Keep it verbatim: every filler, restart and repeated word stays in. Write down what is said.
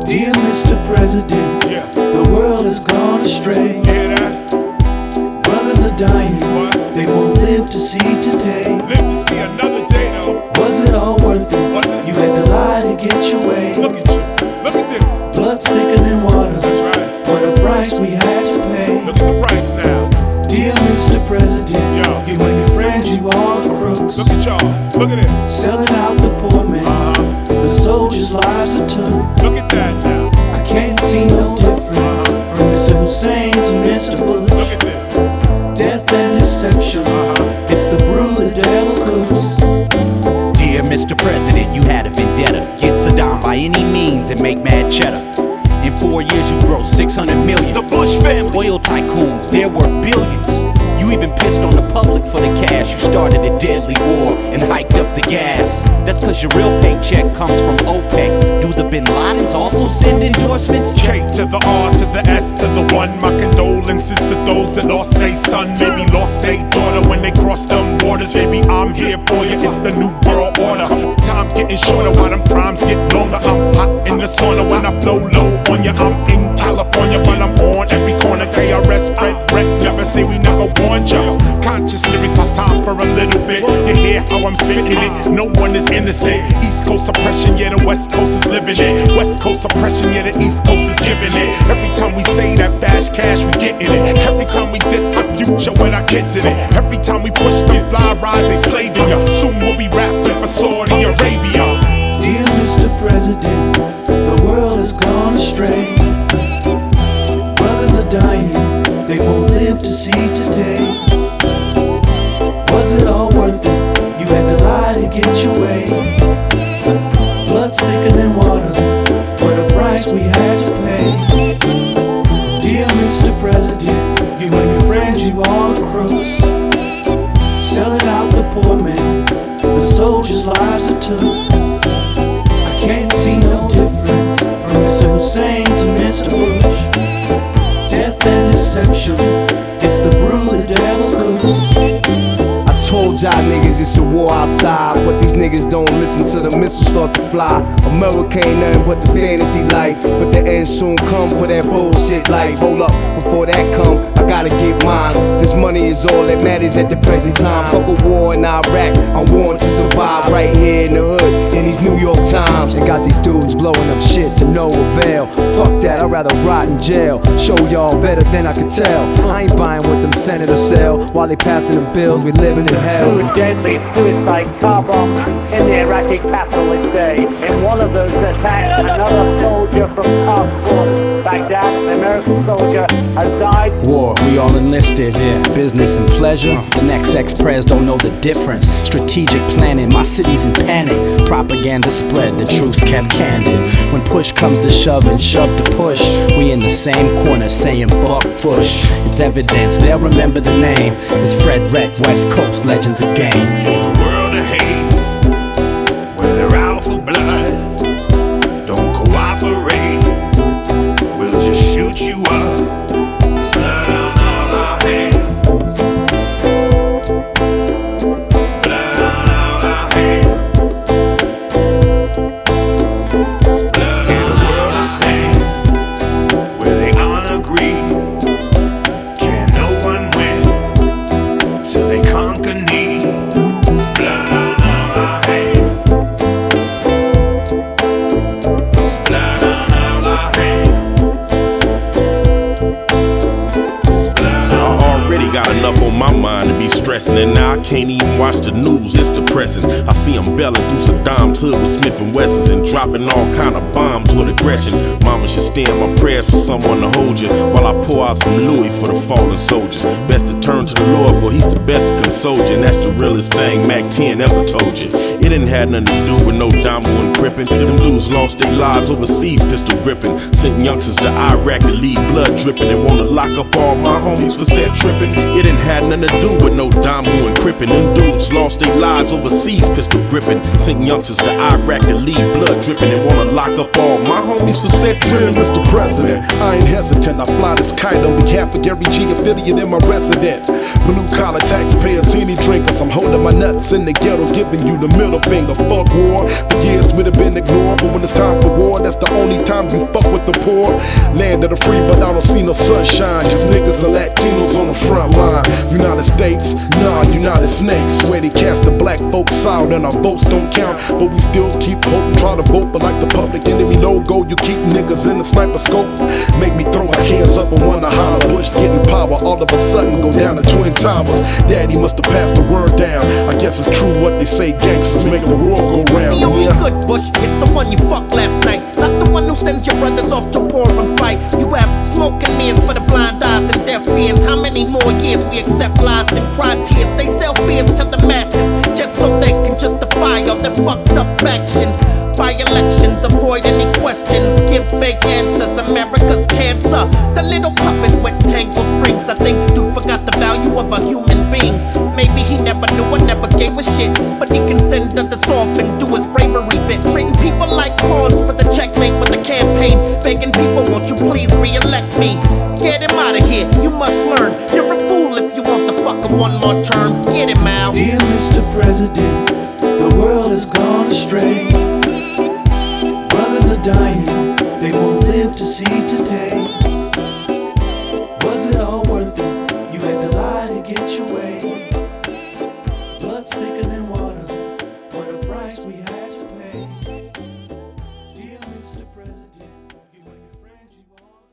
Dear Mister President, Yeah. the world has gone astray. Hear that? Brothers are dying, What? they won't live to see today. Live to see another day though. Was it all worth it? Was it? You had to lie to get your way. Look at you. Look at this. Blood's thicker than water. That's right. What a price we had to pay. Look at the price now. Dear Mister President, Yo. you and your friends, you all crooks. Look at y'all. Look at this. Selling out the poor man. Uh-huh. The soldiers' lives are took. Look at that now. I can't see no difference from Mister Hussein to Mister Bush. Look at this. Death and deception, Uh-huh. it's the brew the devil cooks. Dear Mister President, you had a vendetta. Get Saddam by any means and make mad cheddar. In four years you grow six hundred million. The Bush family. Oil tycoons, they're worth billions. You even pissed on the public for the cash. You started a deadly war and hiked up the gas. That's cause your real paycheck comes from OPEC. Do the Bin Ladens also send endorsements? K to the R to the S to the one. My condolences to those that lost their son, maybe lost their daughter when they crossed them borders. Baby, I'm here for you. It's the new world order. Time's getting shorter while them crimes get longer. I'm hot in the sauna when I flow low on ya. I'm in California, but I'm on every corner. K R S, Fred, Brett, never say we never warned ya. Conscious lyrics, it's time for a little bit. You hear how I'm spitting it? No one is innocent. East Coast oppression, yeah, the West Coast is living it. West Coast oppression, yeah, the East Coast is giving it. Every time we say that fast cash, we getting it. Every time we diss the future with our kids in it. Every time we push the fly rise, they slaving ya. Soon we'll be rapping for Saudi Arabia. Dear Mister President, the world has gone astray. Brothers are dying, they won't live to see today. Was it all worth it? You had to lie to get your way. Blood's thicker than water, what a price we had to pay. Dear Mister President, you and your friends, you all crooks. Selling out the poor man, the soldiers' lives are took. I can't see no difference from Mister Hussein to Mister Bush. Death and deception, it's the brew the devil cooks. Told y'all niggas it's a war outside, but these niggas don't listen till the missiles start to fly. America ain't nothing but the fantasy life, but the end soon come for that bullshit life. Hold up, before that come, I gotta get mine. This money is all that matters at the present time. Fuck a war in Iraq, I'm warned to survive right here in the hood, in these New York Times. They got these dudes blowing up shit to no avail. Fuck that, I'd rather rot in jail. Show y'all better than I could tell. I ain't buying what them senators sell while they passing the bills, we living in hell. Two deadly suicide car bombs in the Iraqi capital this day. In one of those attacks, another soldier from Task Force Baghdad, an American soldier, has died. War, we all enlisted. Yeah. Business and pleasure. The next ex-pres don't know the difference. Strategic planning, my city's in panic. Propaganda spread, the truth's kept candid. When push comes to shove and shove to push, we in the same corner saying buck fush. It's evidence, they'll remember the name. It's Fred Wreck, West Coast Legends of Game. World of hate, where they're out for blood. Don't cooperate, we'll just shoot you up. It's blood on all our hands. It's blood on all our hands. It's blood on the world of sand, where they unagree. Can no one win till they conquer need? It's blood on all our hands. It's blood on all our hands. It's blood on I already got enough on my mind to be stressing, and now I can't even watch the news, it's depressing. I see them belling through Saddam's hood with Smith and Wessons and dropping all kind of bombs with aggression. Mama should stand my prayers for someone to hold you while I pour out some Louis for the fallen soldiers. Best to turn to the Lord, for he's the best to console you, and that's the realest thing Mac ten ever told you. It didn't have nothing to do with no Damo and Crippin'. Them dudes lost their lives overseas pistol gripping, sent youngsters to Iraq to leave blood dripping, and wanna lock up all my homies for set tripping. It didn't have nothing to do with no Damo Namu and Crippin', them dudes lost their lives overseas, pistol gripping. Sent youngsters to Iraq to leave blood dripping and wanna lock up all my homies for set tripping. Mister President, I ain't hesitant. I fly this kite on behalf of Gary G affiliate in my resident. Blue collar taxpayers, any drinkers. I'm holding my nuts in the ghetto, giving you the middle finger. Fuck war, for years we'd have been ignored, but when it's time for war, that's the only time you fuck with the poor. Land of the free, but I don't see no sunshine. Just niggas and Latinos on the front line. United States, nah, United Snakes. Where they cast the black folks out and our votes don't count, but we still keep voting, try to vote. But like the Public Enemy logo, you keep niggas in the sniper scope. Make me throw my hands up and wanna holler. Bush getting power, all of a sudden go down to Twin Towers. Daddy must have passed the word down. I guess it's true what they say, gangsters make the world go round. The only good Bush is the one you fucked last night, not the one who sends your brothers off to war and fight. You have smoking mirrors for the blind eyes and deaf ears. How many more years we accept lies and cry tears? They sell fears to the masses just so they can justify all their fucked up actions. By elections, avoid any questions, give fake answers. America's cancer, the little puppet with tangled strings. I think dude forgot the value of a human being. Maybe he never knew or never gave a shit, but he can send others off and do his bravery bit. Treating people like pawns for the checkmate with the campaign. Begging people, won't you please re-elect me? Get him out of here, you must learn. You're a fool if you want the fucker one more term. Get him out. Dear Mister President, the world has gone astray. Brothers are dying, they won't live to see today. Was it all worth it? You had to lie to get your way. Blood's thicker than